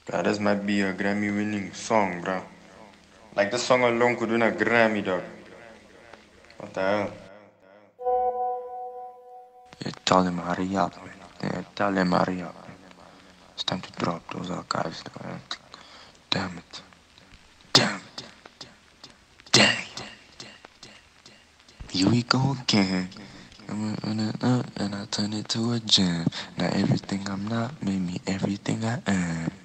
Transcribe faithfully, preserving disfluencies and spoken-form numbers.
God, this might be a Grammy winning song, bro. Like this song alone could win a Grammy, dog. What the hell? Yeah, tell him hurry up, man. Yeah, tell him hurry up. It's time to drop those archives, man. Damn it. Damn it. Dang. Here we go again. I'm running up and I turn it to a gym. Now everything I'm not made me everything I am.